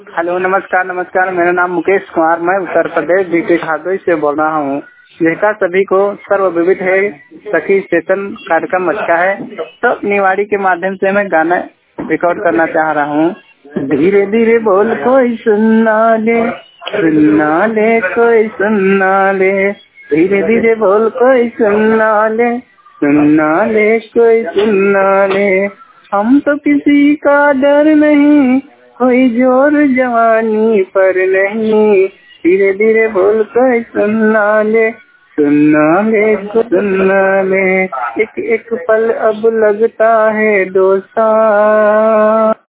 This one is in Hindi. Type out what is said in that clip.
हेलो, नमस्कार नमस्कार। मेरा नाम मुकेश कुमार, मैं उत्तर प्रदेश डिस्ट्रिक्ट हरदोई से बोल रहा हूँ। जैसा सभी को सर्व विविध है, सखी स्टेशन कार्यक्रम अच्छा है, तो निवाड़ी के माध्यम से मैं गाना रिकॉर्ड करना चाह रहा हूँ। धीरे धीरे बोल कोई सुनना ले कोई सुनना ले, धीरे धीरे बोल कोई सुनना ले कोई सुनना ले। हम तो किसी का डर नहीं, कोई जोर जवानी पर नहीं, धीरे धीरे बोल कोई सुनना ले को सुनना ले। एक एक पल अब लगता है 2 साल।